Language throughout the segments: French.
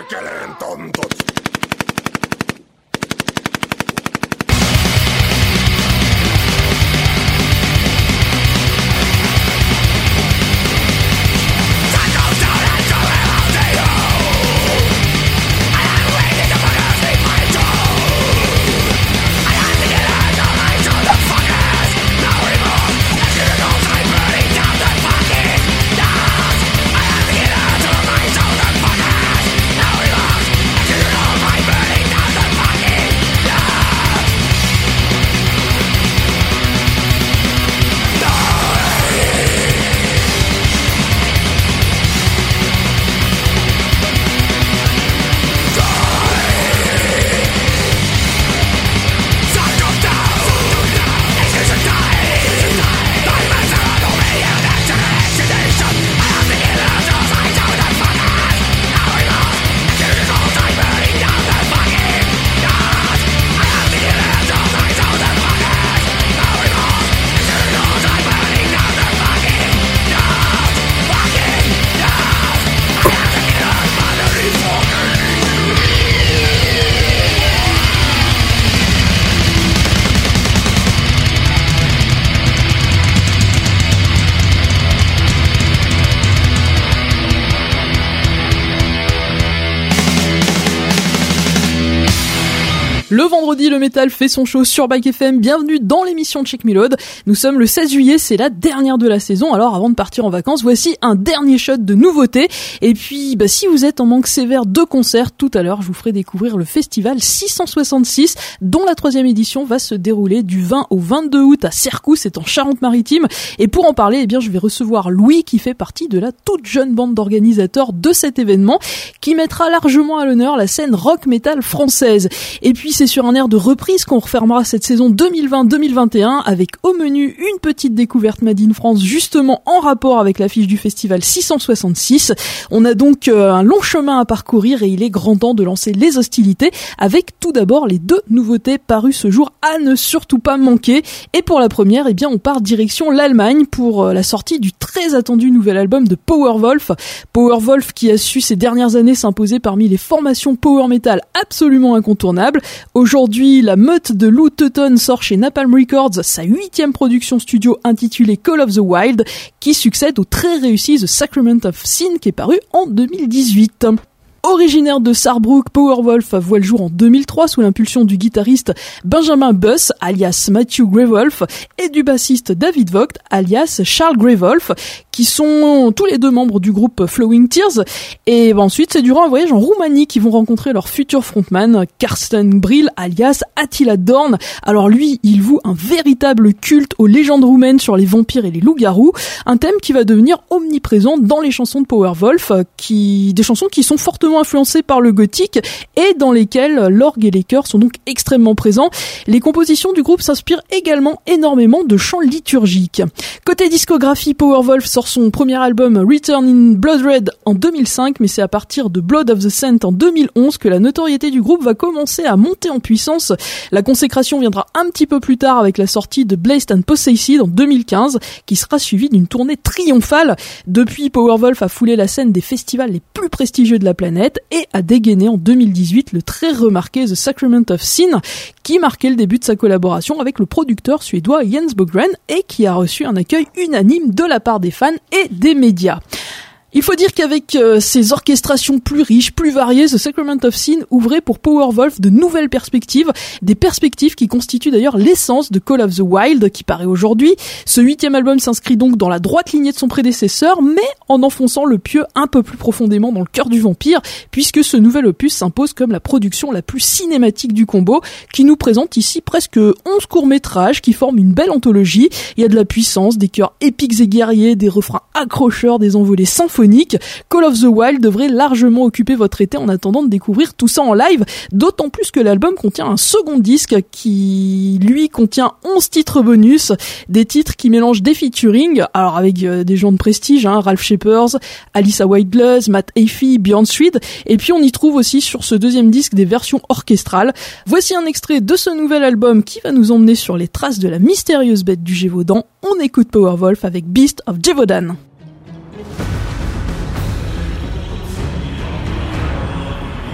perkeleen tontut. Le vendredi, le métal fait son show sur Bike FM. Bienvenue dans l'émission Check Me Load. Nous sommes le 16 juillet, c'est la dernière de la saison. Alors avant de partir en vacances, voici un dernier shot de nouveautés. Et puis, si vous êtes en manque sévère de concerts, tout à l'heure, je vous ferai découvrir le festival 666, dont la 3e édition va se dérouler du 20 au 22 août à Cercous, c'est en Charente-Maritime. Et pour en parler, je vais recevoir Louis, qui fait partie de la toute jeune bande d'organisateurs de cet événement, qui mettra largement à l'honneur la scène rock-metal française. Et puis, c'est sur un air de reprise qu'on refermera cette saison 2020-2021 avec au menu une petite découverte Made in France justement en rapport avec l'affiche du festival 666. On a donc un long chemin à parcourir et il est grand temps de lancer les hostilités avec tout d'abord les 2 nouveautés parues ce jour à ne surtout pas manquer. Et pour la première, on part direction l'Allemagne pour la sortie du très attendu nouvel album de Powerwolf. Powerwolf qui a su ces dernières années s'imposer parmi les formations power metal absolument incontournables. Aujourd'hui, la meute de Lou Teuton sort chez Napalm Records sa 8e production studio intitulée Call of the Wild, qui succède au très réussi The Sacrament of Sin qui est paru en 2018. Originaire de Saarbrück, Powerwolf voit le jour en 2003 sous l'impulsion du guitariste Benjamin Buss, alias Matthew Greywolf, et du bassiste David Vogt, alias Charles Greywolf, qui sont tous les 2 membres du groupe Flowing Tears. Et ensuite, c'est durant un voyage en Roumanie qu'ils vont rencontrer leur futur frontman, Karsten Brill, alias Attila Dorn. Alors lui, il voue un véritable culte aux légendes roumaines sur les vampires et les loups-garous, un thème qui va devenir omniprésent dans les chansons de Powerwolf, des chansons qui sont fortement influencées par le gothique et dans lesquelles l'orgue et les chœurs sont donc extrêmement présents. Les compositions du groupe s'inspirent également énormément de chants liturgiques. Côté discographie, Powerwolf sort son premier album Return in Blood Red en 2005, mais c'est à partir de Blood of the Saint en 2011 que la notoriété du groupe va commencer à monter en puissance. La consécration viendra un petit peu plus tard avec la sortie de Blazed and Possessed en 2015, qui sera suivie d'une tournée triomphale. Depuis, Powerwolf a foulé la scène des festivals les plus prestigieux de la planète et a dégainé en 2018 le très remarqué The Sacrament of Sin, qui marquait le début de sa collaboration avec le producteur suédois Jens Bogren et qui a reçu un accueil unanime de la part des fans et des médias. Il faut dire qu'avec ces orchestrations plus riches, plus variées, The Sacrament of Sin ouvrait pour Powerwolf de nouvelles perspectives, des perspectives qui constituent d'ailleurs l'essence de Call of the Wild qui paraît aujourd'hui. Ce 8e album s'inscrit donc dans la droite lignée de son prédécesseur, mais en enfonçant le pieu un peu plus profondément dans le cœur du vampire, puisque ce nouvel opus s'impose comme la production la plus cinématique du combo, qui nous présente ici presque 11 courts-métrages qui forment une belle anthologie. Il y a de la puissance, des chœurs épiques et guerriers, des refrains accrocheurs, des envolées symphoniques. Call of the Wild devrait largement occuper votre été en attendant de découvrir tout ça en live, d'autant plus que l'album contient un second disque qui, lui, contient 11 titres bonus, des titres qui mélangent des featuring, alors avec des gens de prestige, Ralph Shepard, Alyssa White-Gluz, Matt Heafy, Björn Swede, et puis on y trouve aussi sur ce 2e disque des versions orchestrales. Voici un extrait de ce nouvel album qui va nous emmener sur les traces de la mystérieuse bête du Gévaudan. On écoute Powerwolf avec Beast of Gévaudan.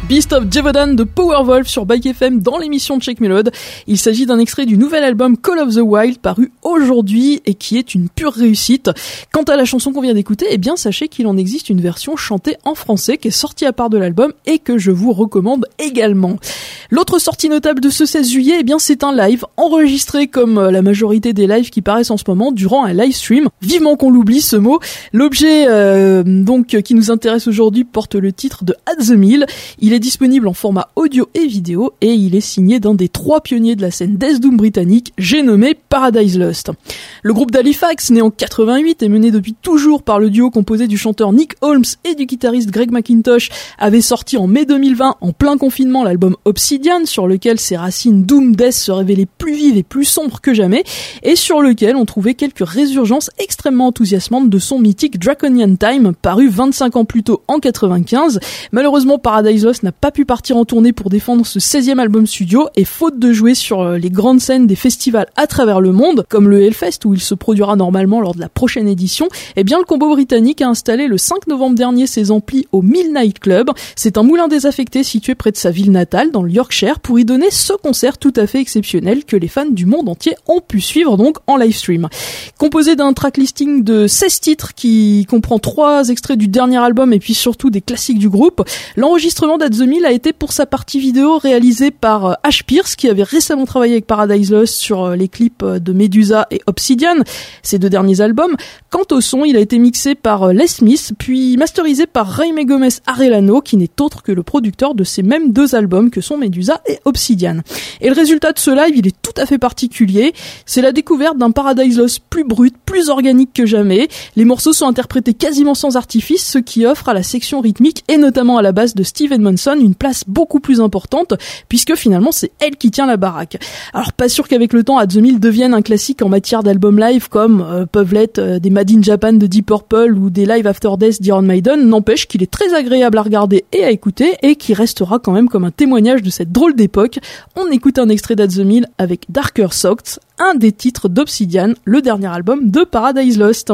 Beast of Jevodan de Powerwolf sur Bike FM dans l'émission Check Melode. Il s'agit d'un extrait du nouvel album Call of the Wild paru aujourd'hui et qui est une pure réussite. Quant à la chanson qu'on vient d'écouter, eh bien sachez qu'il en existe une version chantée en français qui est sortie à part de l'album et que je vous recommande également. L'autre sortie notable de ce 16 juillet, eh bien c'est un live enregistré comme la majorité des lives qui paraissent en ce moment durant un live stream. Vivement qu'on l'oublie ce mot. L'objet donc qui nous intéresse aujourd'hui porte le titre de At the Mill. Il est disponible en format audio et vidéo et il est signé d'un des 3 pionniers de la scène Death Doom britannique, j'ai nommé Paradise Lost. Le groupe d'Halifax, né en 88 et mené depuis toujours par le duo composé du chanteur Nick Holmes et du guitariste Greg McIntosh, avait sorti en mai 2020 en plein confinement l'album Obsidian, sur lequel ses racines Doom Death se révélaient plus vives et plus sombres que jamais et sur lequel on trouvait quelques résurgences extrêmement enthousiasmantes de son mythique Draconian Time, paru 25 ans plus tôt en 95. Malheureusement, Paradise Lost n'a pas pu partir en tournée pour défendre ce 16e album studio et faute de jouer sur les grandes scènes des festivals à travers le monde, comme le Hellfest où il se produira normalement lors de la prochaine édition, eh bien le combo britannique a installé le 5 novembre dernier ses amplis au Mill Night Club. C'est un moulin désaffecté situé près de sa ville natale, dans le Yorkshire, pour y donner ce concert tout à fait exceptionnel que les fans du monde entier ont pu suivre donc en live stream. Composé d'un tracklisting de 16 titres qui comprend 3 extraits du dernier album et puis surtout des classiques du groupe, l'enregistrement d'At the Mill a été pour sa partie vidéo réalisé par Ash Pierce, qui avait récemment travaillé avec Paradise Lost sur les clips de Medusa et Obsidian, ces 2 derniers albums. Quant au son, il a été mixé par Les Smith, puis masterisé par Jaime Gomez Arellano, qui n'est autre que le producteur de ces mêmes 2 albums que sont Medusa et Obsidian. Et le résultat de ce live, il est tout à fait particulier. C'est la découverte d'un Paradise Lost plus brut, plus organique que jamais. Les morceaux sont interprétés quasiment sans artifice, ce qui offre à la section rythmique et notamment à la basse de Steve Edmondson une place beaucoup plus importante, puisque finalement c'est elle qui tient la baraque. Alors pas sûr qu'avec le temps At the Mill devienne un classique en matière d'album live comme peuvent l'être des Made in Japan de Deep Purple ou des Live After Death d'Iron Maiden, n'empêche qu'il est très agréable à regarder et à écouter et qui restera quand même comme un témoignage de cette drôle d'époque. On écoute un extrait d'At the Mill avec Darker Socks, un des titres d'Obsidian, le dernier album de Paradise Lost.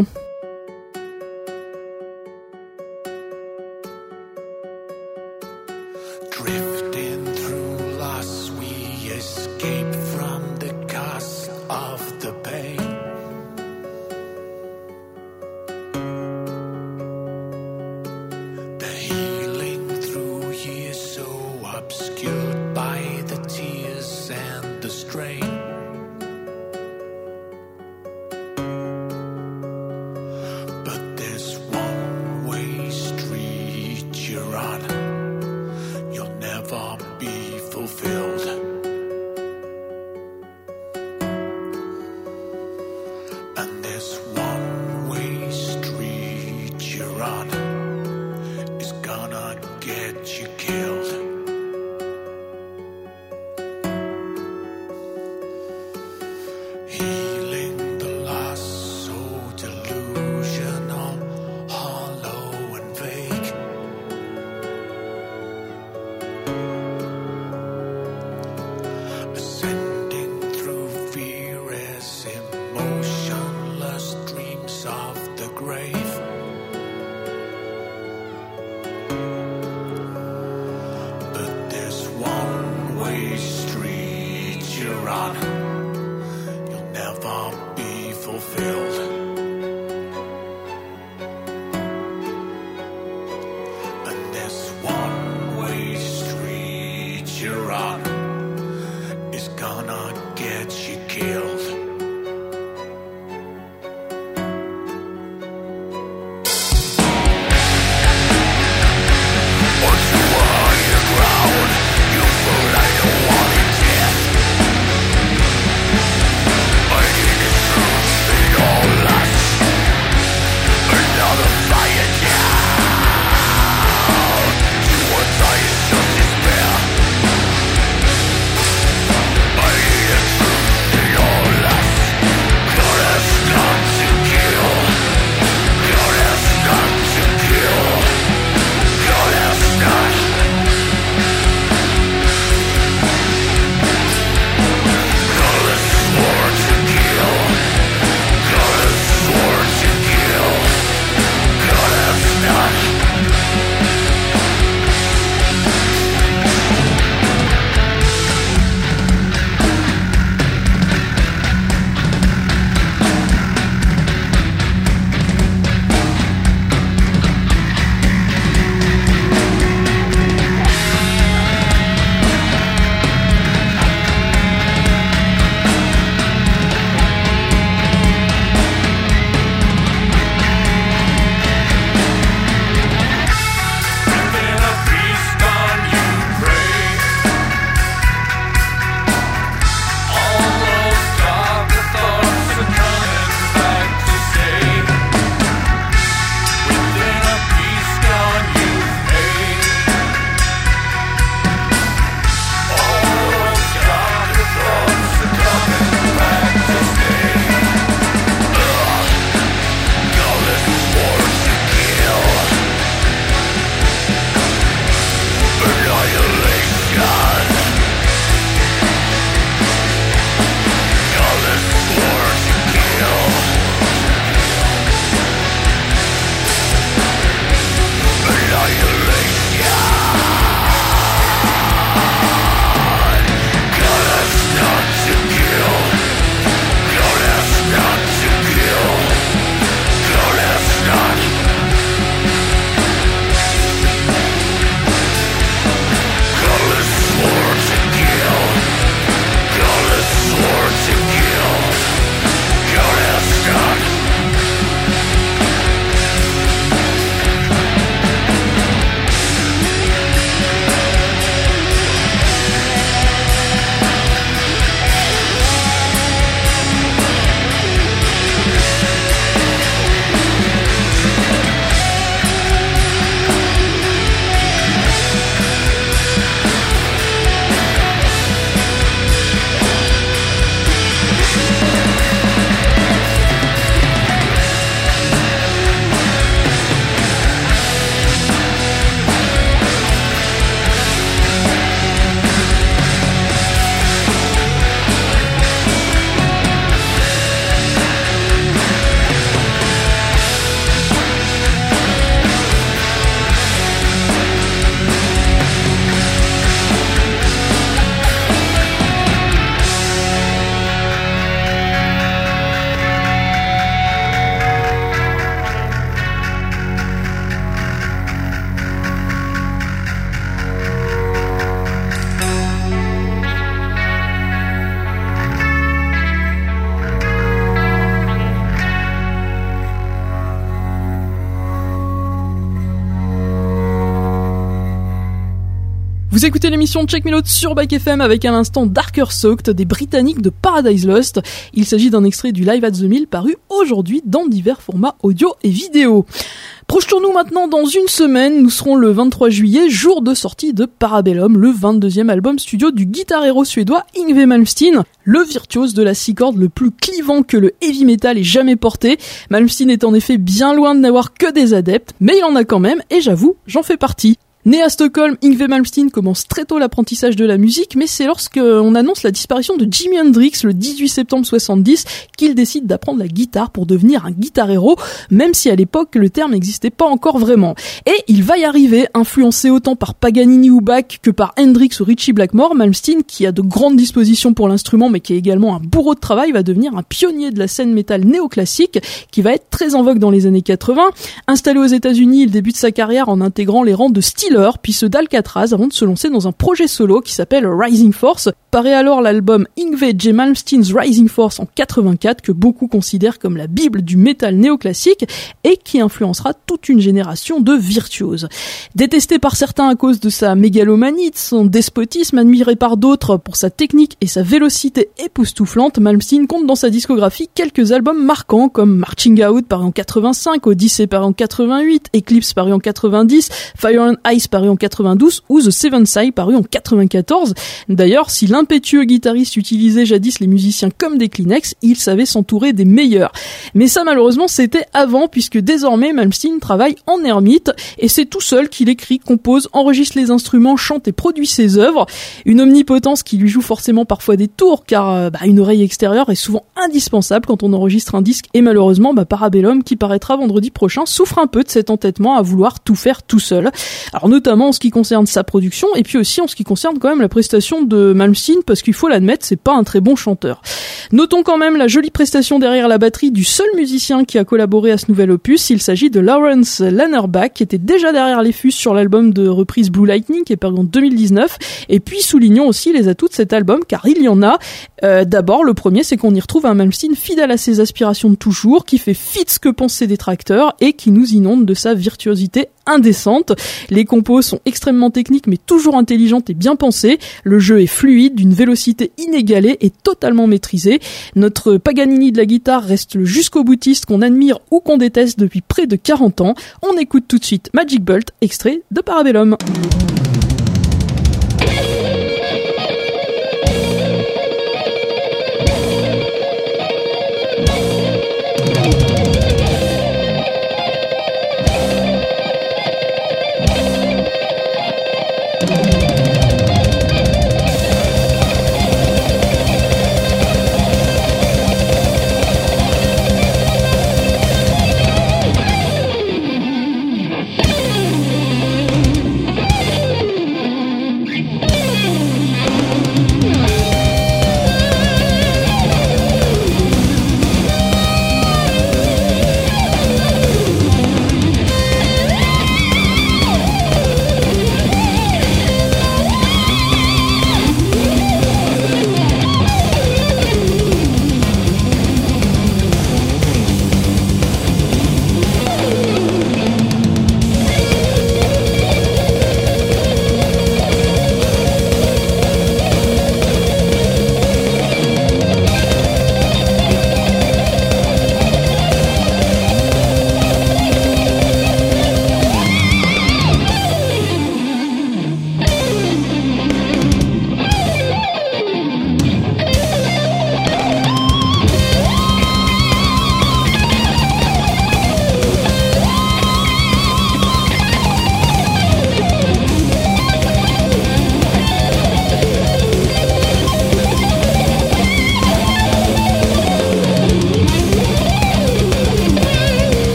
Vous écoutez l'émission Check Me Load sur Bike FM avec à l'instant Darker Soaked des Britanniques de Paradise Lost. Il s'agit d'un extrait du Live at the Mill paru aujourd'hui dans divers formats audio et vidéo. Projetons-nous maintenant dans une semaine, nous serons le 23 juillet, jour de sortie de Parabellum, le 22e album studio du guitar héros suédois Yngwie Malmsteen, le virtuose de la six cordes le plus clivant que le heavy metal ait jamais porté. Malmsteen est en effet bien loin de n'avoir que des adeptes, mais il en a quand même, et j'avoue, j'en fais partie. Né à Stockholm, Yngwie Malmsteen commence très tôt l'apprentissage de la musique, mais c'est lorsqu'on annonce la disparition de Jimi Hendrix le 18 septembre 70 qu'il décide d'apprendre la guitare pour devenir un guitar héros, même si à l'époque le terme n'existait pas encore vraiment. Et il va y arriver, influencé autant par Paganini ou Bach que par Hendrix ou Ritchie Blackmore. Malmsteen, qui a de grandes dispositions pour l'instrument mais qui est également un bourreau de travail, va devenir un pionnier de la scène métal néoclassique qui va être très en vogue dans les années 80. Installé aux États-Unis, il débute sa carrière en intégrant les rangs de Steelers puis ceux d'Alcatraz avant de se lancer dans un projet solo qui s'appelle Rising Force. Paraît alors l'album Yngwie J. Malmsteen's Rising Force en 84 que beaucoup considèrent comme la bible du métal néoclassique et qui influencera toute une génération de virtuoses. Détesté par certains à cause de sa mégalomanie, de son despotisme, admiré par d'autres pour sa technique et sa vélocité époustouflante, Malmsteen compte dans sa discographie quelques albums marquants comme Marching Out paru en 85, Odyssey paru en 88, Eclipse paru en 90, Fire and Ice paru en 92 ou The Seventh Sigh paru en 94. D'ailleurs, si l'impétueux guitariste utilisait jadis les musiciens comme des Kleenex, il savait s'entourer des meilleurs. Mais ça malheureusement c'était avant, puisque désormais Malmsteen travaille en ermite et c'est tout seul qu'il écrit, compose, enregistre les instruments, chante et produit ses œuvres. Une omnipotence qui lui joue forcément parfois des tours, car une oreille extérieure est souvent indispensable quand on enregistre un disque, et malheureusement Parabellum, qui paraîtra vendredi prochain, souffre un peu de cet entêtement à vouloir tout faire tout seul. Alors notamment en ce qui concerne sa production et puis aussi en ce qui concerne quand même la prestation de Malmsteen, parce qu'il faut l'admettre, c'est pas un très bon chanteur. Notons quand même la jolie prestation derrière la batterie du seul musicien qui a collaboré à ce nouvel opus. Il s'agit de Lawrence Lannerbach, qui était déjà derrière les fûts sur l'album de reprise Blue Lightning qui est paru en 2019. Et puis soulignons aussi les atouts de cet album, car il y en a. D'abord, le premier, c'est qu'on y retrouve un Malmsteen fidèle à ses aspirations de toujours, qui fait fi de ce que pensent ses détracteurs et qui nous inonde de sa virtuosité indécente. Les compos sont extrêmement techniques mais toujours intelligentes et bien pensées. Le jeu est fluide, d'une vélocité inégalée et totalement maîtrisée. Notre Paganini de la guitare reste le jusqu'au boutiste qu'on admire ou qu'on déteste depuis près de 40 ans. On écoute tout de suite Magic Bolt, extrait de Parabellum.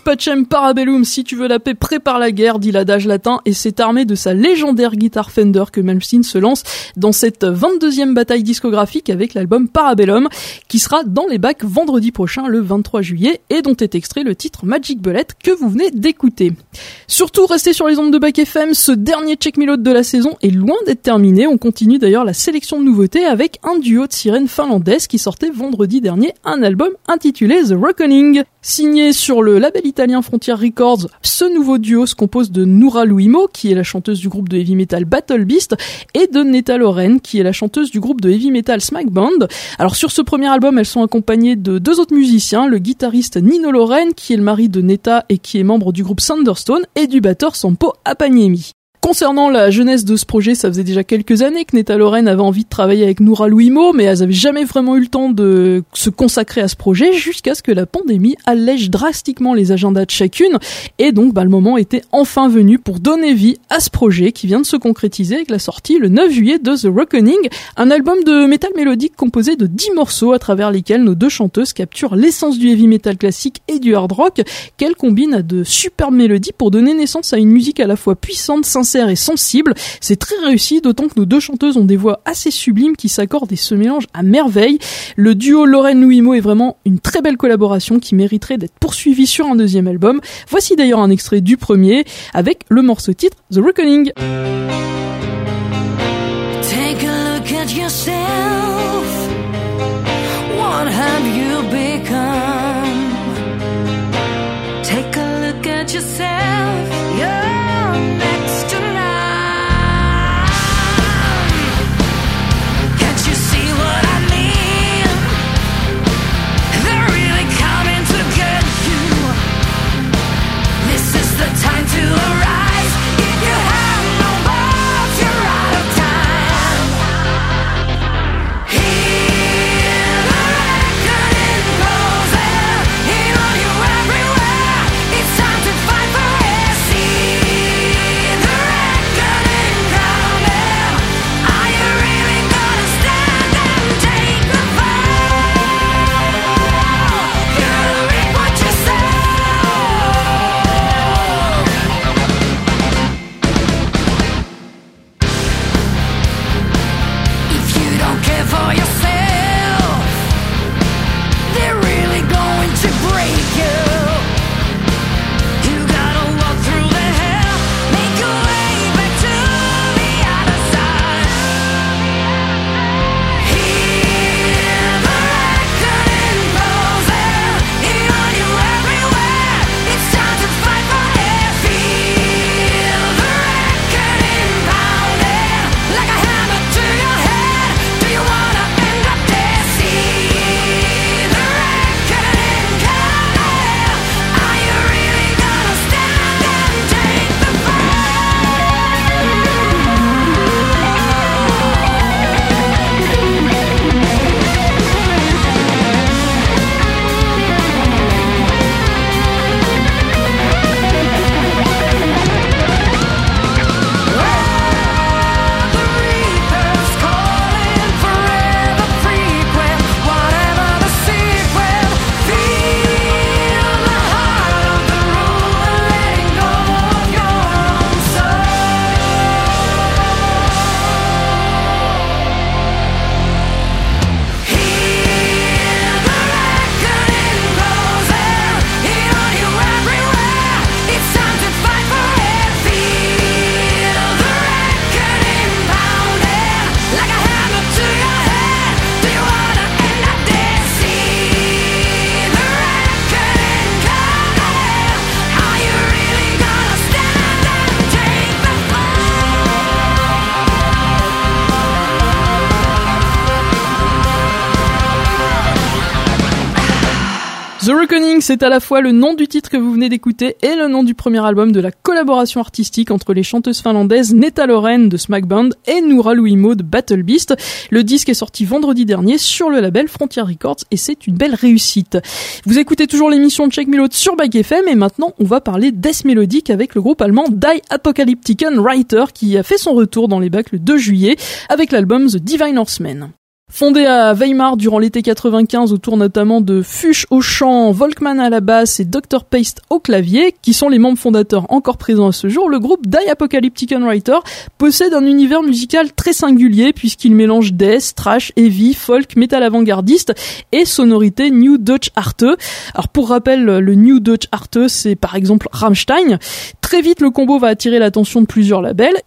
Pacem Parabellum, si tu veux la paix, prépare la guerre, dit l'adage latin, et c'est armé de sa légendaire guitare Fender que Malmsteen se lance dans cette 22e bataille discographique avec l'album Parabellum, qui sera dans les bacs vendredi prochain, le 23 juillet, et dont est extrait le titre Magic Bullet que vous venez d'écouter. Surtout, restez sur les ondes de Back FM, ce dernier Check Me Load de la saison est loin d'être terminé, on continue d'ailleurs la sélection de nouveautés avec un duo de sirènes finlandaises qui sortait vendredi dernier un album intitulé The Reckoning. Signé sur le label italien Frontier Records, ce nouveau duo se compose de Noura Louimo, qui est la chanteuse du groupe de heavy metal Battle Beast, et de Netta Loren, qui est la chanteuse du groupe de heavy metal Smack Band. Alors sur ce premier album, elles sont accompagnées de deux autres musiciens, le guitariste Nino Loren, qui est le mari de Netta et qui est membre du groupe Thunderstone, et du batteur Sampo Apaniemi. Concernant la jeunesse de ce projet, ça faisait déjà quelques années que Netta Loren avait envie de travailler avec Noura Louimo, mais elles avaient jamais vraiment eu le temps de se consacrer à ce projet jusqu'à ce que la pandémie allège drastiquement les agendas de chacune. Et donc, le moment était enfin venu pour donner vie à ce projet qui vient de se concrétiser avec la sortie le 9 juillet de The Reckoning, un album de métal mélodique composé de 10 morceaux à travers lesquels nos deux chanteuses capturent l'essence du heavy metal classique et du hard rock, qu'elles combinent à de superbes mélodies pour donner naissance à une musique à la fois puissante, sincère et sensible. C'est très réussi, d'autant que nos deux chanteuses ont des voix assez sublimes qui s'accordent et se mélangent à merveille. Le duo Loren-Louimo est vraiment une très belle collaboration qui mériterait d'être poursuivie sur un deuxième album. Voici d'ailleurs un extrait du premier avec le morceau titre The Reckoning. Take a look at yourself. What have you become? Take a look at yourself. You're next to none. Can't you see what I mean? They're really coming to get you. This is the time to arise. If you have no balls, you're out of time. Hear the reckoning closing. Hear you everywhere. It's time to fight for it. See the reckoning coming. Are you really gonna stand and take the fall? You'll reap what you sow. If you don't care for yourself, they're really going to break you. You gotta walk through the hell, make your way back to the other side. Hear the reckoning closing, hear you everywhere. It's time to fight for it. Feel the reckoning pounding like a hammer to your head. Do you wanna end up there? See the reckoning coming. Are you really gonna stand and take the The Reaper's calling, forever frequent, whatever the sequel. Feel the heart of the ruler, letting go of your own soul. Hear the reckoning closing, hear you everywhere. It's time to fight for it. Feel the reckoning pounding like a hammer to your head. Do you wanna end up there? See the reckoning coming. Are you really gonna stand and take the The Reckoning, c'est à la fois le nom du titre que vous venez d'écouter et le nom du premier album de la collaboration artistique entre les chanteuses finlandaises Netta Loren de Smack Band et Noura Louimo de Battle Beast. Le disque est sorti vendredi dernier sur le label Frontier Records et c'est une belle réussite. Vous écoutez toujours l'émission Check Me Load sur Back FM et maintenant on va parler death mélodique avec le groupe allemand Die Apocalyptiken Writer qui a fait son retour dans les bacs le 2 juillet avec l'album The Divine Horseman. Fondé à Weimar durant l'été 95 autour notamment de Fuchs au chant, Volkmann à la basse et Dr Paste au clavier, qui sont les membres fondateurs encore présents à ce jour, le groupe Die Apocalyptic Writer possède un univers musical très singulier puisqu'il mélange death, thrash, heavy, folk, metal avant-gardiste et sonorité New Deutsche Arte. Alors pour rappel, le New Deutsche Arte, c'est par exemple Rammstein. Très vite, le combo va attirer l'attention de plusieurs labels.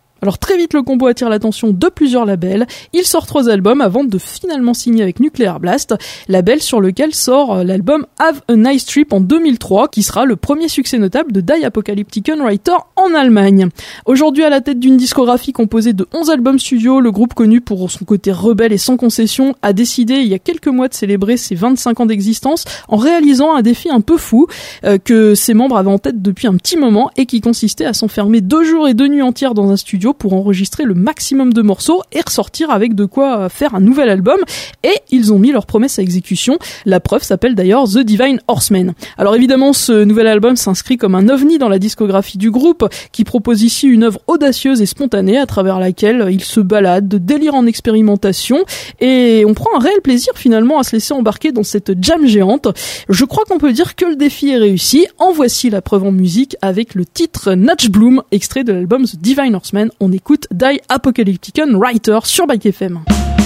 Il sort 3 albums avant de finalement signer avec Nuclear Blast, label sur lequel sort l'album Have a Nice Trip en 2003, qui sera le premier succès notable de Die Apocalyptic Writer en Allemagne. Aujourd'hui à la tête d'une discographie composée de 11 albums studio, le groupe connu pour son côté rebelle et sans concession a décidé il y a quelques mois de célébrer ses 25 ans d'existence en réalisant un défi un peu fou que ses membres avaient en tête depuis un petit moment et qui consistait à s'enfermer 2 jours et 2 nuits entières dans un studio pour enregistrer le maximum de morceaux et ressortir avec de quoi faire un nouvel album, et ils ont mis leur promesse à exécution. La preuve s'appelle d'ailleurs The Divine Horsemen. Alors évidemment, ce nouvel album s'inscrit comme un ovni dans la discographie du groupe, qui propose ici une œuvre audacieuse et spontanée à travers laquelle il se balade de délire en expérimentation, et on prend un réel plaisir finalement à se laisser embarquer dans cette jam géante. Je crois qu'on peut dire que le défi est réussi. En voici la preuve en musique avec le titre Natch Bloom, extrait de l'album The Divine Horsemen. On écoute Die Apocalyptic Writer sur Bike FM.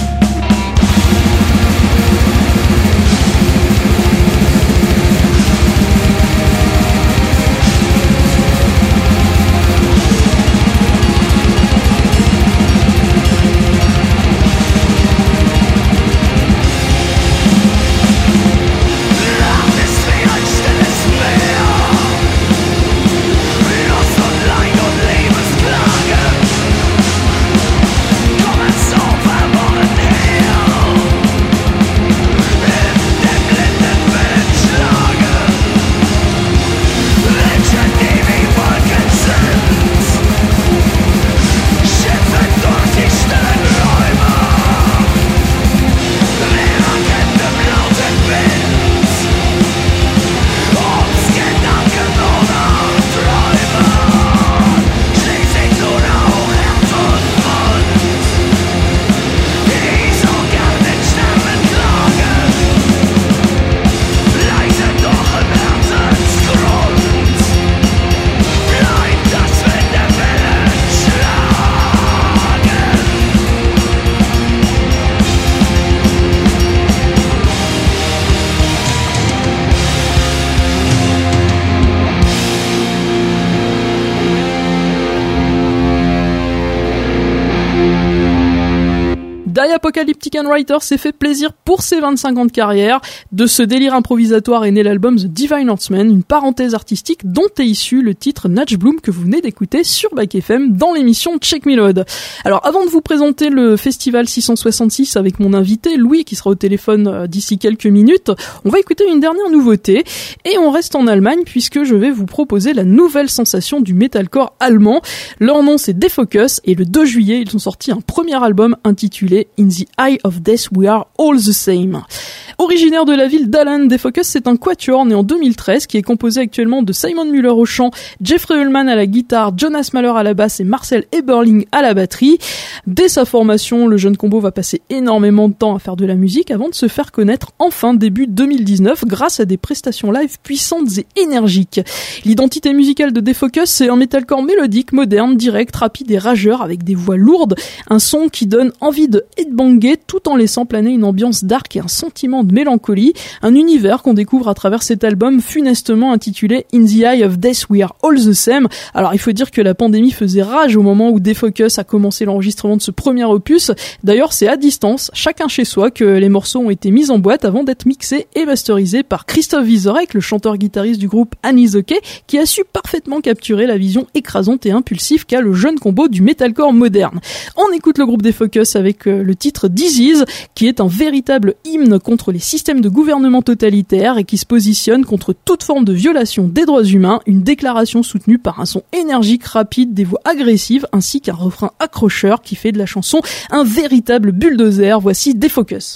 Die Apocalyptic Writer s'est fait plaisir pour ses 25 ans de carrière. De ce délire improvisatoire est né l'album The Divine Horsemen, une parenthèse artistique dont est issu le titre Natch Bloom que vous venez d'écouter sur Bike FM dans l'émission Check Me Load. Alors avant de vous présenter le festival 666 avec mon invité Louis qui sera au téléphone d'ici quelques minutes, on va écouter une dernière nouveauté et on reste en Allemagne puisque je vais vous proposer la nouvelle sensation du metalcore allemand. Leur nom c'est Defocus et le 2 juillet ils ont sorti un premier album intitulé In the Eye of Death We Are All the Same. Originaire de la ville d'Allen, Defocus c'est un quatuor né en 2013 qui est composé actuellement de Simon Müller au chant, Jeffrey Ullman à la guitare, Jonas Mahler à la basse et Marcel Eberling à la batterie. Dès sa formation, le jeune combo va passer énormément de temps à faire de la musique avant de se faire connaître enfin début 2019 grâce à des prestations live puissantes et énergiques. L'identité musicale de Defocus c'est un metalcore mélodique, moderne, direct, rapide et rageur avec des voix lourdes, un son qui donne envie de headbanger tout en laissant planer une ambiance dark et un sentiment de mélancolie, un univers qu'on découvre à travers cet album funestement intitulé In the Eye of Death We Are All the Same. Alors il faut dire que la pandémie faisait rage au moment où Defocus a commencé l'enregistrement de ce premier opus. D'ailleurs c'est à distance, chacun chez soi, que les morceaux ont été mis en boîte avant d'être mixés et masterisés par Christoph Wiesorek, le chanteur-guitariste du groupe Anis OK, qui a su parfaitement capturer la vision écrasante et impulsive qu'a le jeune combo du metalcore moderne. On écoute le groupe Defocus avec le titre Disease, qui est un véritable hymne contre les systèmes de gouvernement totalitaire et qui se positionne contre toute forme de violation des droits humains, une déclaration soutenue par un son énergique, rapide, des voix agressives ainsi qu'un refrain accrocheur qui fait de la chanson un véritable bulldozer. Voici Defocus.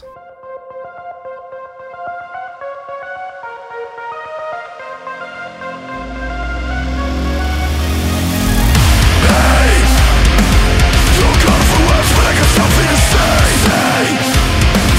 Don't come for us, but I got something to say.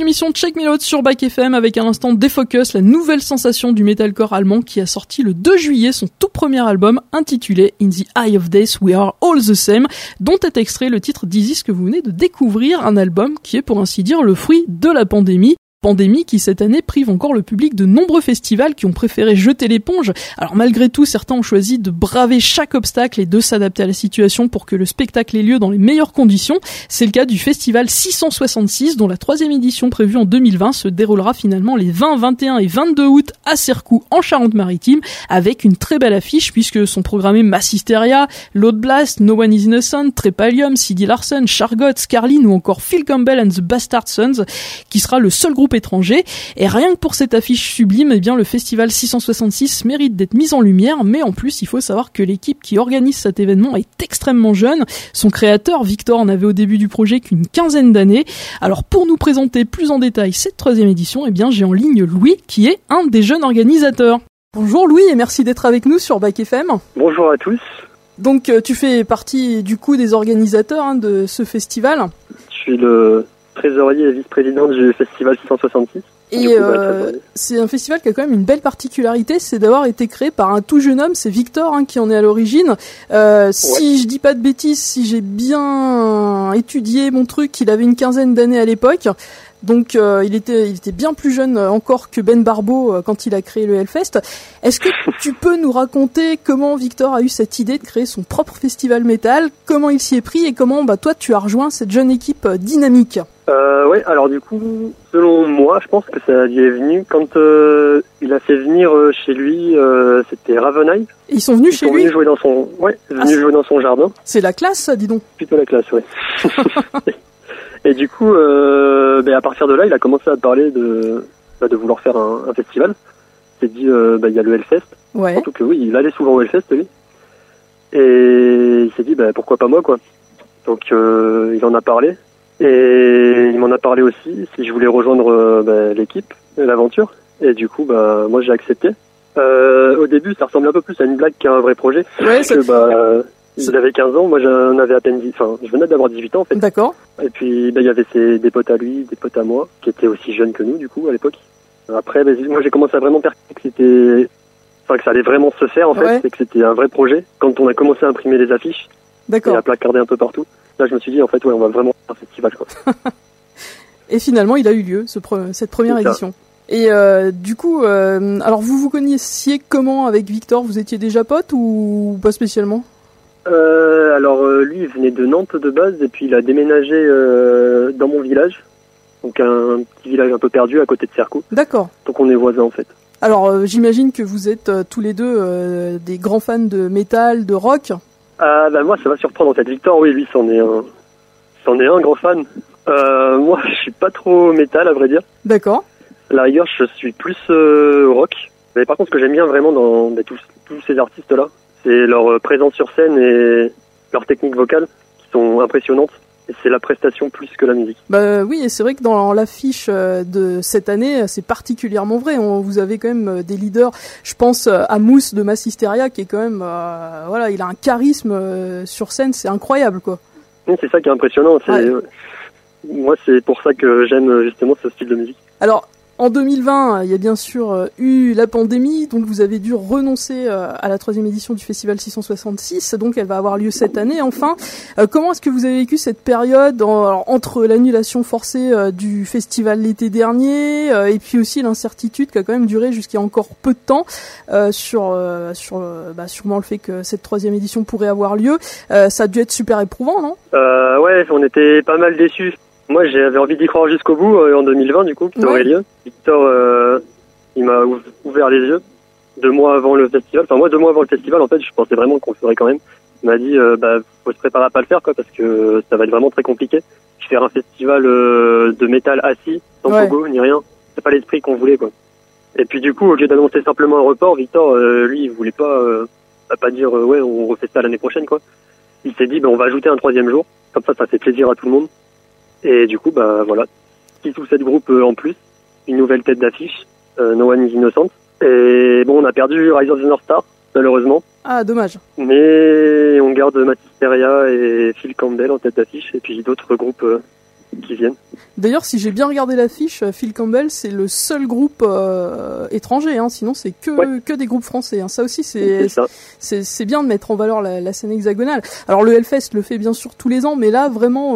l'émission Check Me Out sur Back FM avec à l'instant Defocus, la nouvelle sensation du metalcore allemand qui a sorti le 2 juillet son tout premier album intitulé In the Eye of Death We Are All the Same, dont est extrait le titre d'Isis que vous venez de découvrir, un album qui est pour ainsi dire le fruit de la pandémie. Pandémie qui cette année prive encore le public de nombreux festivals qui ont préféré jeter l'éponge. Alors malgré tout, certains ont choisi de braver chaque obstacle et de s'adapter à la situation pour que le spectacle ait lieu dans les meilleures conditions. C'est le cas du festival 666 dont la 3e édition prévue en 2020 se déroulera finalement les 20, 21 et 22 août à Cercoux en Charente-Maritime avec une très belle affiche puisque sont programmés Mass Hysteria, Load Blast, No One Is Innocent, Trepalium, CD Larson, Chargot, Scarlin ou encore Phil Campbell and the Bastard Sons qui sera le seul groupe étranger. Et rien que pour cette affiche sublime, eh bien le festival 666 mérite d'être mis en lumière, mais en plus il faut savoir que l'équipe qui organise cet événement est extrêmement jeune. Son créateur, Victor, n'avait au début du projet qu'une quinzaine d'années. Alors pour nous présenter plus en détail cette 3e édition, eh bien j'ai en ligne Louis qui est un des jeunes organisateurs. Bonjour Louis et merci d'être avec nous sur Back FM. Bonjour à tous. Donc tu fais partie du coup des organisateurs de ce festival. Je suis le trésorier et vice-président du festival 666. Et c'est un festival qui a quand même une belle particularité, c'est d'avoir été créé par un tout jeune homme, c'est Victor qui en est à l'origine. Si je dis pas de bêtises, si j'ai bien étudié mon truc, il avait une quinzaine d'années à l'époque. Donc il était bien plus jeune encore que Ben Barbeau quand il a créé le Hellfest. Est-ce que tu peux nous raconter comment Victor a eu cette idée de créer son propre festival métal, comment il s'y est pris et comment toi tu as rejoint cette jeune équipe dynamique? Ouais, alors du coup, selon moi, je pense que ça lui est venu quand il a fait venir chez lui, c'était Ravenheim. Ils sont venus chez lui? Venus jouer dans son, jouer dans son jardin. C'est la classe, ça, dis donc. Plutôt la classe, ouais. Et du coup, à partir de là, il a commencé à parler de vouloir faire un festival. Il s'est dit, il y a le Hellfest. Ouais. Surtout que oui, il allait souvent au Hellfest, lui. Et il s'est dit, pourquoi pas moi, quoi. Donc, il en a parlé. Et il m'en a parlé aussi, si je voulais rejoindre l'équipe, l'aventure. Et du coup, moi, j'ai accepté. Au début, ça ressemblait un peu plus à une blague qu'à un vrai projet. Ouais, il avait 15 ans, moi j'en avais à peine 10, je venais d'avoir 18 ans en fait. D'accord. Et puis il y avait des potes à lui, des potes à moi, qui étaient aussi jeunes que nous du coup à l'époque. Après, moi j'ai commencé à vraiment percuter que que ça allait vraiment se faire en fait, ouais. Et que c'était un vrai projet. Quand on a commencé à imprimer les affiches, d'accord. Et à placarder un peu partout, là je me suis dit en fait on va vraiment faire un festival quoi. Et finalement il a eu lieu, cette première édition. Et du coup, alors vous connaissiez comment avec Victor? Vous étiez déjà potes ou pas spécialement? Lui il venait de Nantes de base et puis il a déménagé dans mon village, donc un petit village un peu perdu à côté de Cercoux. D'accord. Donc on est voisins en fait. Alors j'imagine que vous êtes tous les deux des grands fans de métal, de rock. Moi ça va surprendre en fait. Victor, oui, lui c'en est un grand fan. Moi je suis pas trop métal à vrai dire. D'accord. À la rigueur je suis plus rock. Mais par contre ce que j'aime bien vraiment dans tous ces artistes là, c'est leur présence sur scène et leur technique vocale qui sont impressionnantes. Et c'est la prestation plus que la musique. Oui, et c'est vrai que dans l'affiche de cette année, c'est particulièrement vrai. Vous avez quand même des leaders. Je pense à Mousse de Mass Hysteria qui est quand même, il a un charisme sur scène, c'est incroyable quoi. Oui, c'est ça qui est impressionnant. Moi, c'est pour ça que j'aime justement ce style de musique. Alors, en 2020, il y a bien sûr eu la pandémie, donc vous avez dû renoncer à la 3e édition du Festival 666, donc elle va avoir lieu cette année enfin. Comment est-ce que vous avez vécu cette période entre l'annulation forcée du festival l'été dernier et puis aussi l'incertitude qui a quand même duré jusqu'à encore peu de temps sur sûrement le fait que cette 3e édition pourrait avoir lieu. Ça a dû être super éprouvant, non? Ouais, on était pas mal déçus. Moi, j'avais envie d'y croire jusqu'au bout en 2020, du coup, qui aurait lieu. Victor, il m'a ouvert les yeux 2 mois avant le festival. Enfin, moi, 2 mois avant le festival, en fait, je pensais vraiment qu'on le ferait quand même. Il m'a dit, faut se préparer à pas le faire, quoi, parce que ça va être vraiment très compliqué. Faire un festival de métal assis, sans pogo, ni rien. C'est pas l'esprit qu'on voulait, quoi. Et puis, du coup, au lieu d'annoncer simplement un report, Victor, lui, il voulait pas dire, on refait ça l'année prochaine, quoi. Il s'est dit, on va ajouter un 3e jour. Comme ça fait plaisir à tout le monde. Et du coup, voilà, 6 ou 7 groupes en plus, une nouvelle tête d'affiche, No One Is Innocent. Et bon, on a perdu Rise of the North Star, malheureusement. Ah, dommage. Mais on garde Matt Hysteria et Phil Campbell en tête d'affiche, et puis d'autres groupes qui viennent. D'ailleurs, si j'ai bien regardé l'affiche, Phil Campbell, c'est le seul groupe étranger, hein, sinon c'est que des groupes français. Hein. Ça aussi, c'est bien de mettre en valeur la scène hexagonale. Alors le Hellfest le fait bien sûr tous les ans, mais là vraiment,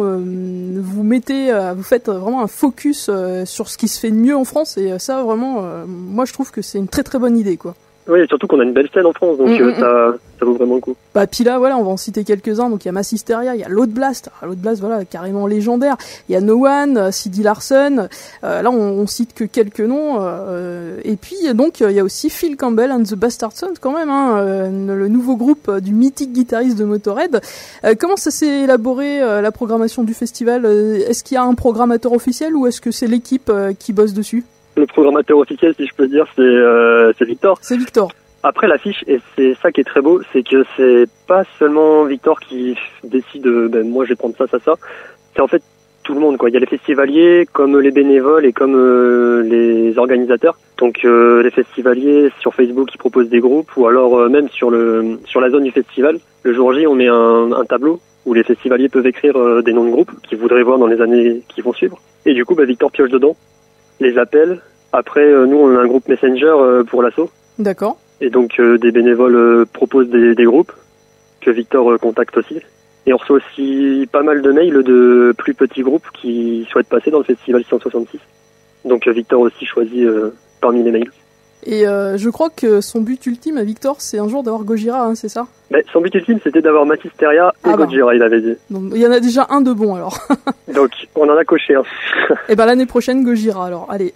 vous faites vraiment un focus sur ce qui se fait de mieux en France, et ça vraiment, moi je trouve que c'est une très très bonne idée, quoi. Oui, et surtout qu'on a une belle scène en France, donc ça vaut vraiment le coup. Bah puis là, voilà, on va en citer quelques-uns. Donc il y a Mass Hysteria, il y a Load Blast. Alors, Load Blast, voilà, carrément légendaire. Il y a No One, Cyndi Larson. Là, on cite que quelques noms. Et puis donc il y a aussi Phil Campbell and the Bastard Sons, quand même, hein, le nouveau groupe du mythique guitariste de Motorhead. Comment ça s'est élaboré la programmation du festival? Est-ce qu'il y a un programmateur officiel ou est-ce que c'est l'équipe qui bosse dessus? Le programmateur officiel, si je peux dire, c'est Victor. C'est Victor. Après l'affiche, et c'est ça qui est très beau, c'est que c'est pas seulement Victor qui décide, moi je vais prendre ça. C'est en fait tout le monde, quoi. Il y a les festivaliers, comme les bénévoles et comme les organisateurs. Donc les festivaliers sur Facebook, ils proposent des groupes, ou alors même sur la zone du festival. Le jour J, on met un tableau où les festivaliers peuvent écrire des noms de groupes qu'ils voudraient voir dans les années qui vont suivre. Et du coup, Victor pioche dedans, les appelle. Après, nous, on a un groupe Messenger pour l'assaut. D'accord. Et donc, des bénévoles proposent des groupes que Victor contacte aussi. Et on reçoit aussi pas mal de mails de plus petits groupes qui souhaitent passer dans le festival 666. Donc, Victor aussi choisit parmi les mails. Et je crois que son but ultime à Victor, c'est un jour d'avoir Gojira, hein, c'est ça? Son but ultime, c'était d'avoir Mass Hysteria et Gojira, il avait dit. Donc, il y en a déjà un de bon, alors. Donc, on en a coché un. Et l'année prochaine, Gojira, alors, allez.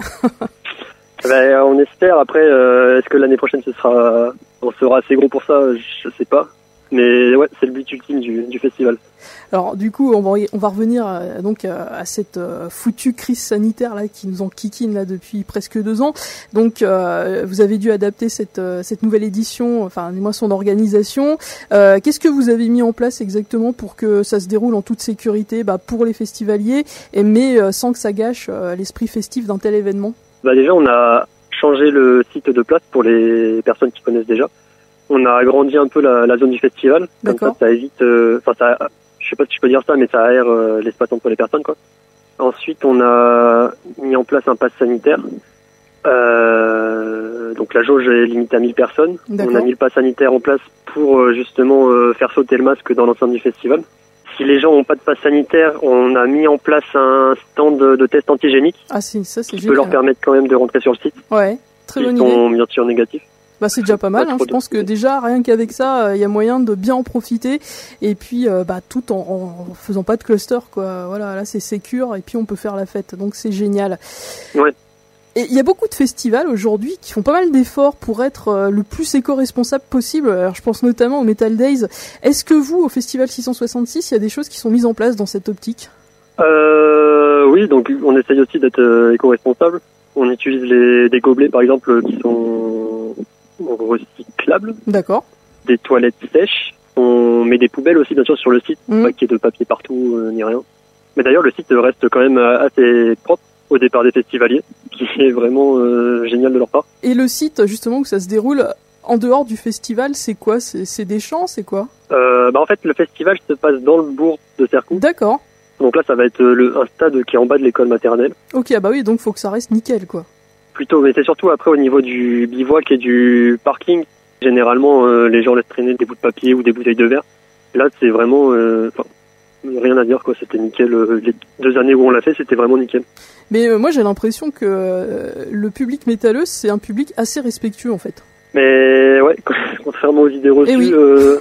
On espère. Après, est-ce que l'année prochaine on sera assez gros pour ça? Je sais pas. Mais ouais, c'est le but ultime du festival. Alors du coup, on va revenir à cette foutue crise sanitaire là qui nous enquiquine là depuis presque 2 ans. Donc vous avez dû adapter cette nouvelle édition, enfin dis-moi son organisation. Qu'est-ce que vous avez mis en place exactement pour que ça se déroule en toute sécurité pour les festivaliers, mais sans que ça gâche l'esprit festif d'un tel événement? Déjà, on a changé le site de place pour les personnes qui connaissent déjà. On a agrandi un peu la zone du festival. D'accord. Comme ça évite, je sais pas si je peux dire ça, mais ça aère l'espace entre les personnes, quoi. Ensuite, on a mis en place un pass sanitaire. Donc la jauge est limitée à 1000 personnes. D'accord. On a mis le pass sanitaire en place pour justement faire sauter le masque dans l'enceinte du festival. Si les gens n'ont pas de pass sanitaire, on a mis en place un stand de test antigénique. Ah si, ça c'est qui génial. peut leur permettre quand même de rentrer sur le site. Ouais, très bonne idée. Ils sont bien sûr négatifs. C'est déjà pas mal, hein. Je pense que déjà, rien qu'avec ça, il y a moyen de bien en profiter. Et puis, tout en faisant pas de cluster, quoi. Voilà, là c'est sécure et puis on peut faire la fête. Donc c'est génial. Ouais. Et il y a beaucoup de festivals aujourd'hui qui font pas mal d'efforts pour être le plus éco-responsable possible. Alors je pense notamment au Metal Days. Est-ce que vous, au Festival 666, il y a des choses qui sont mises en place dans cette optique? Oui, donc on essaye aussi d'être éco-responsable. On utilise des gobelets, par exemple, qui sont recyclables. D'accord. Des toilettes sèches. On met des poubelles aussi, bien sûr, sur le site. Pas qu'il y ait de papier partout, ni rien. Mais d'ailleurs, le site reste quand même assez propre au départ des festivaliers, qui est vraiment génial de leur part. Et le site, justement, où ça se déroule, en dehors du festival, c'est quoi? C'est des champs, c'est quoi? En fait, le festival se passe dans le bourg de Cercoux. D'accord. Donc là, ça va être un stade qui est en bas de l'école maternelle. Ok, oui, donc faut que ça reste nickel, quoi. Plutôt, mais c'est surtout après au niveau du bivouac et du parking. Généralement, les gens laissent traîner des bouts de papier ou des bouteilles de verre. Là, c'est vraiment... rien à dire, quoi. C'était nickel. Les 2 années où on l'a fait, c'était vraiment nickel. Mais moi, j'ai l'impression que le public métalleux, c'est un public assez respectueux, en fait. Mais ouais, contrairement aux idées reçues, oui.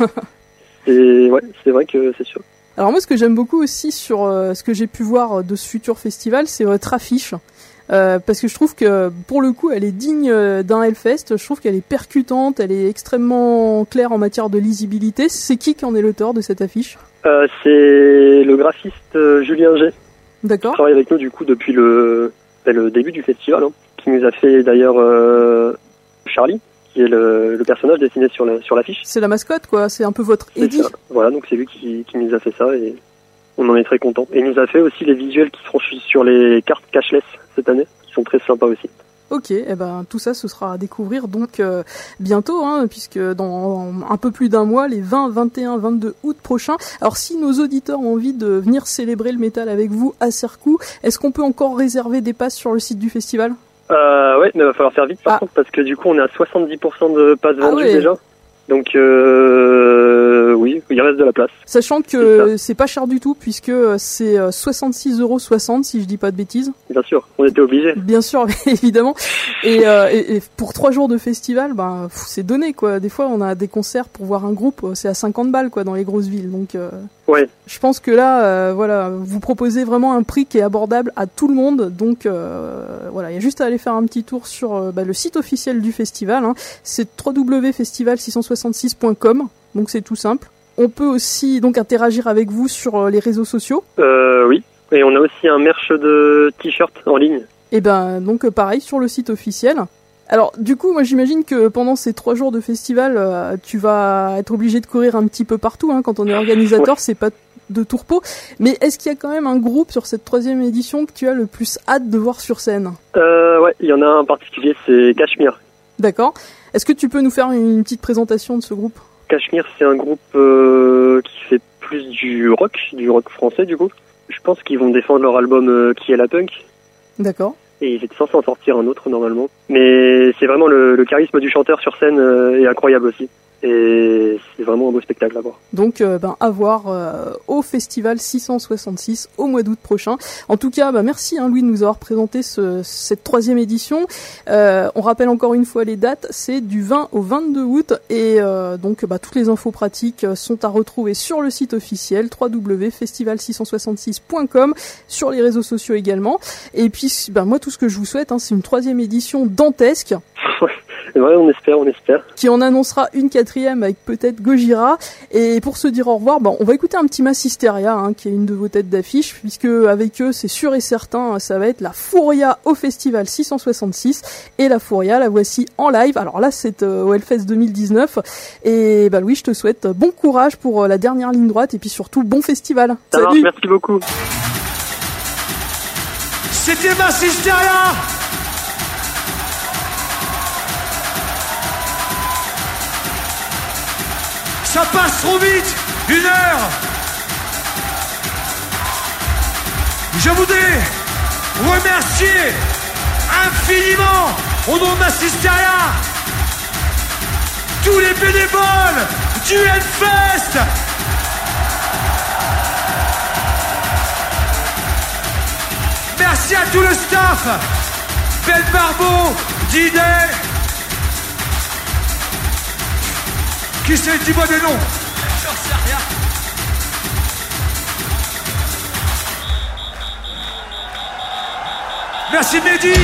C'est vrai que c'est sûr. Alors moi, ce que j'aime beaucoup aussi sur ce que j'ai pu voir de ce futur festival, c'est votre affiche. Parce que je trouve que pour le coup elle est digne d'un Hellfest. Je trouve qu'elle est percutante, elle est extrêmement claire en matière de lisibilité. C'est qui en est l'auteur de cette affiche? C'est le graphiste Julien G. D'accord. Qui travaille avec nous du coup depuis le début du festival, hein, qui nous a fait d'ailleurs Charlie, qui est le personnage dessiné sur l'affiche. C'est la mascotte, quoi. C'est un peu votre Eddie. Voilà, donc c'est lui qui nous a fait ça et on en est très content. Et il nous a fait aussi les visuels qui seront sur les cartes cashless cette année, qui sont très sympas aussi. Ok, eh ben tout ça ce sera à découvrir donc bientôt, hein, puisque dans un peu plus d'un mois, les 20, 21, 22 août prochains. Alors si nos auditeurs ont envie de venir célébrer le métal avec vous à Sercou, est-ce qu'on peut encore réserver des passes sur le site du festival ? Ouais, mais il va falloir faire vite par contre, parce que du coup on est à 70% de passes vendues déjà. Donc oui, il reste de la place. Sachant que c'est pas cher du tout, puisque c'est 66,60€ si je dis pas de bêtises. Bien sûr, on était obligés. Bien sûr, évidemment. Et pour 3 jours de festival, ben c'est donné quoi. Des fois on a des concerts pour voir un groupe, c'est à 50 balles quoi dans les grosses villes. Donc ouais. Je pense que là, voilà, vous proposez vraiment un prix qui est abordable à tout le monde. Donc voilà, il y a juste à aller faire un petit tour sur le site officiel du festival. Hein. C'est www.festival666.com. Donc c'est tout simple. On peut aussi donc interagir avec vous sur les réseaux sociaux. Oui. Et on a aussi un merch de t-shirt en ligne. Et ben donc pareil sur le site officiel. Alors du coup, moi j'imagine que pendant ces 3 jours de festival, tu vas être obligé de courir un petit peu partout. Hein. Quand on est organisateur, c'est pas de tout repos. Mais est-ce qu'il y a quand même un groupe sur cette 3e édition que tu as le plus hâte de voir sur scène ? Ouais, il y en a un en particulier, c'est Cachemire. D'accord. Est-ce que tu peux nous faire une petite présentation de ce groupe ? Cachemire, c'est un groupe qui fait plus du rock français du coup. Je pense qu'ils vont défendre leur album Qui est la punk. D'accord. Et ils étaient censés en sortir un autre normalement. Mais c'est vraiment le charisme du chanteur sur scène est incroyable aussi. Et c'est vraiment un beau spectacle à voir. Donc à voir au Festival 666 au mois d'août prochain. En tout cas, merci Louis de nous avoir présenté cette 3e édition. On rappelle encore une fois les dates, c'est du 20 au 22 août et donc toutes les infos pratiques sont à retrouver sur le site officiel www.festival666.com, sur les réseaux sociaux également. Et puis moi tout ce que je vous souhaite, c'est une 3e édition dantesque. Ouais, on espère. Qui en annoncera une 4e avec peut-être Gojira. Et pour se dire au revoir, on va écouter un petit Massisteria, qui est une de vos têtes d'affiche, puisque avec eux, c'est sûr et certain, ça va être la Furia au Festival 666. Et la Furia, la voici en live. Alors là, c'est au Hellfest 2019. Et Louis, je te souhaite bon courage pour la dernière ligne droite et puis surtout bon festival. Ça marche, merci beaucoup. C'était Massisteria. Ça passe trop vite, 1 heure. Je voudrais remercier infiniment, au nom de Massisteria, tous les bénévoles du Hellfest. Merci à tout le staff, Ben Barbeau, Didet. Qui c'est? Dis-moi des noms. J'en sais rien. Merci Mehdi.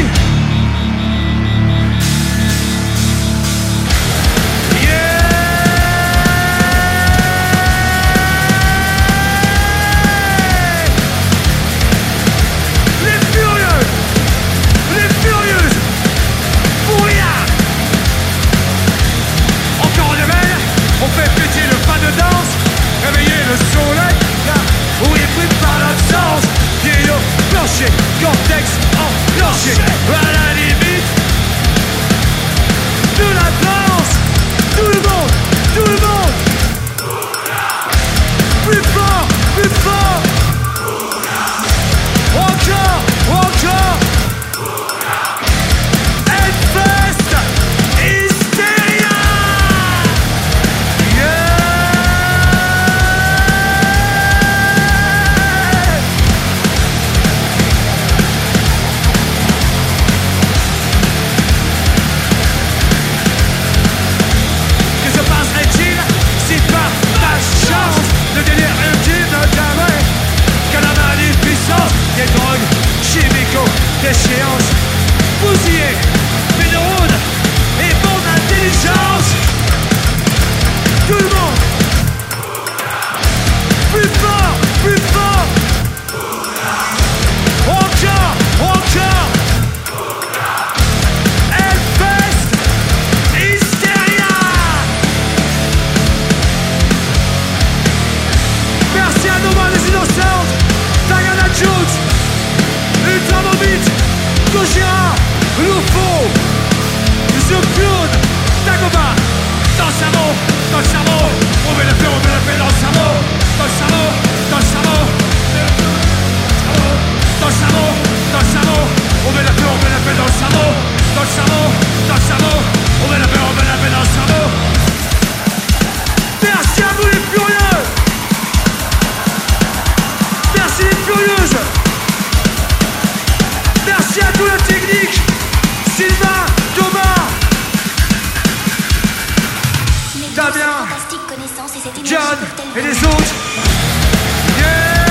On fait péter le pas de danse, réveiller le soleil, là où il est pris par l'absence. Guillaume, plancher, cortex, enclenché. Dagobah, dans le cerveau, dans le cerveau. On met la paix dans le cerveau, dans le cerveau, dans le cerveau. Dans le cerveau, dans le cerveau. On met la paix dans le cerveau, dans le cerveau, dans le cerveau. On met la paix dans le cerveau. Merci à vous les furieux. Merci les furieuses. Merci à tout la technique. Sylvain, Thomas, Damien, John et les autres. Yeah.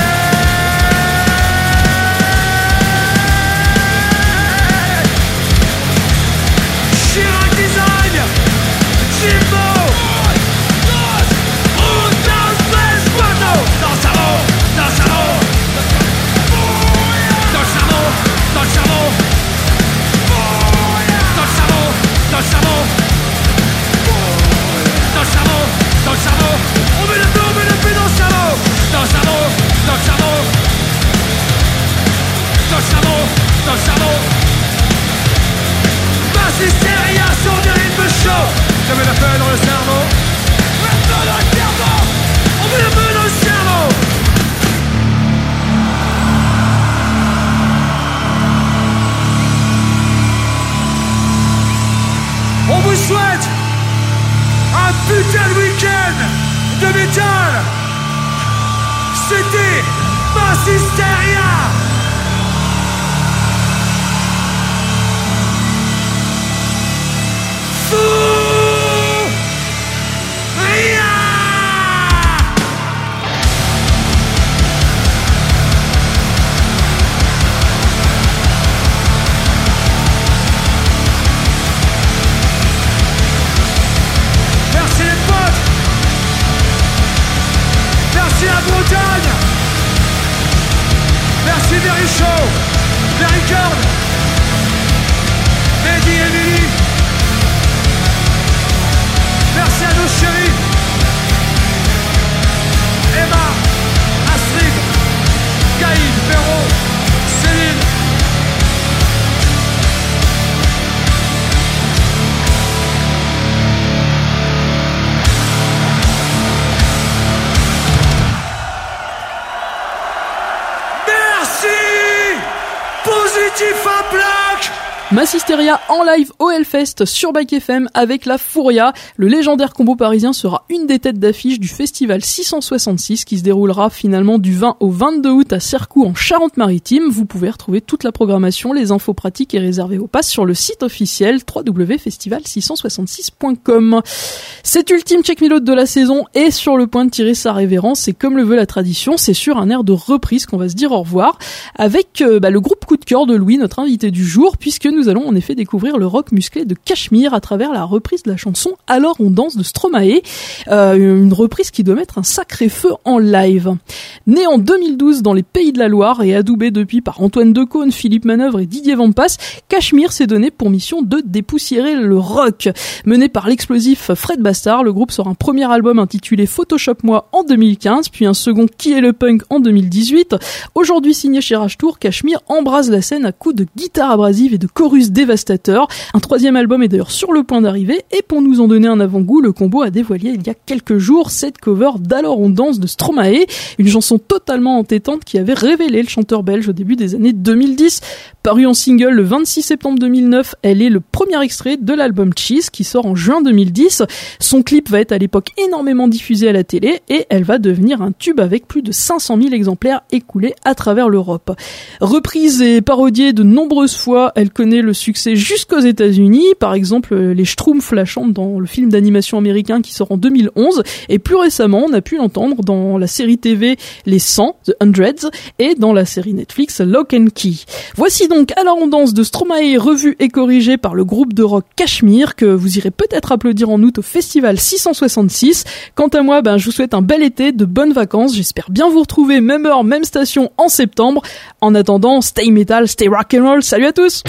Chirac Design, Jimbo. Dans le cerveau, on met la paix dans le cerveau. Dans le cerveau, dans le cerveau. Dans le cerveau, dans le cerveau. Mass Hysteria sur des rythmes chauds. Je mets la paix dans le cerveau. On met la paix dans le cerveau. On met la paix dans le cerveau. On vous souhaite un putain de week-end de métal. C'était Mass Hysteria. Furia. Merci les potes. Merci la Bretagne. Merci Very Show, Very Cord, Eddie et Emily. Merci à nos chéris Emma, Astrid, Gaïd, Perrault, Céline. Positif à plaque. Mass Hysteria en live au Hellfest sur Bike FM avec la Furia. Le légendaire combo parisien sera une des têtes d'affiche du festival 666 qui se déroulera finalement du 20 au 22 août à Cercoux en Charente-Maritime. Vous pouvez retrouver toute la programmation, les infos pratiques et réserver vos passes sur le site officiel www.festival666.com. Cet ultime Check Me Load de la saison est sur le point de tirer sa révérence et comme le veut la tradition, c'est sur un air de reprise qu'on va se dire au revoir avec le groupe coup de cœur de Louis, notre invité du jour, puisque nous allons en effet découvrir le rock musclé de Cashmere à travers la reprise de la chanson Alors on danse de Stromae, une reprise qui doit mettre un sacré feu en live. Né en 2012 dans les Pays de la Loire et adoubé depuis par Antoine Decaune, Philippe Manœuvre et Didier Vampas, Cashmere s'est donné pour mission de dépoussiérer le rock. Mené par l'explosif Fred Bastard, le groupe sort un premier album intitulé Photoshop-moi en 2015, puis un second Qui est le punk en 2018. Aujourd'hui signé chez Rage Tour, Cashmere embrase la scène à coups de guitare abrasive et de chorus dévastateur. Un troisième album est d'ailleurs sur le point d'arriver et pour nous en donner un avant-goût, le combo a dévoilé il y a quelques jours cette cover d'Alors on danse de Stromae, une chanson totalement entêtante qui avait révélé le chanteur belge au début des années 2010. Paru en single le 26 septembre 2009, elle est le premier extrait de l'album Cheese qui sort en juin 2010. Son clip va être à l'époque énormément diffusé à la télé et elle va devenir un tube avec plus de 500 000 exemplaires écoulés à travers l'Europe. Reprise et parodiée de nombreuses fois, elle connaît le succès jusqu'aux États-Unis. Par exemple, les Schtroumpfs la chantent dans le film d'animation américain qui sort en 2011 et plus récemment, on a pu l'entendre dans la série TV Les 100, The Hundreds et dans la série Netflix Lock and Key. Voici donc Alors on danse de Stromae, revue et corrigée par le groupe de rock Cashmere que vous irez peut-être applaudir en août au festival 666. Quant à moi, je vous souhaite un bel été, de bonnes vacances. J'espère bien vous retrouver même heure, même station en septembre. En attendant, stay metal, stay rock and roll. Salut à tous.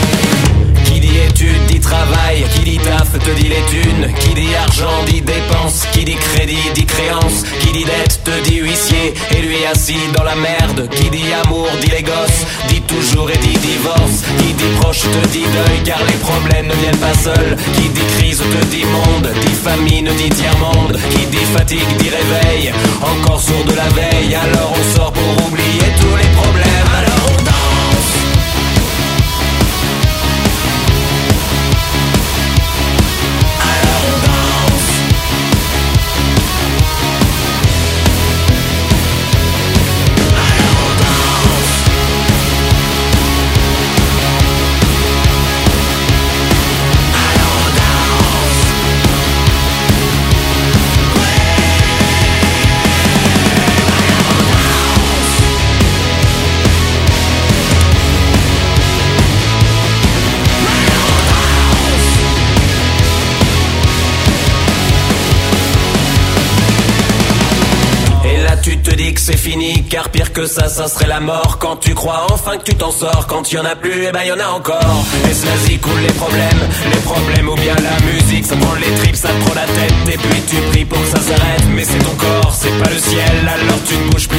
Qui dit taf te dit les thunes, qui dit argent dit dépense, assurance, qui dit crédit dit créance, qui dit dette te dit huissier, et lui assis dans la merde. Qui dit amour dit les gosses, dit toujours et dit divorce. Qui dit proche te dit deuil, car les problèmes ne viennent pas seuls. Qui dit crise te dit monde, dit famine dit tiers-monde. Qui dit fatigue dit réveil, encore sourd de la veille. Alors on sort pour oublier tous les problèmes. Alors on danse. Alors on danse. Alors on danse. Alors on danse. Et là tu te dis que c'est fini, car pire que ça serait la mort. Quand tu crois enfin que tu t'en sors, quand y en a plus, eh ben y en a encore. Est-ce la zik ou les problèmes ou bien la musique. Ça prend les tripes, ça te prend la tête, et puis tu pries pour que ça s'arrête. Mais c'est ton corps, c'est pas le ciel, alors tu ne bouges plus.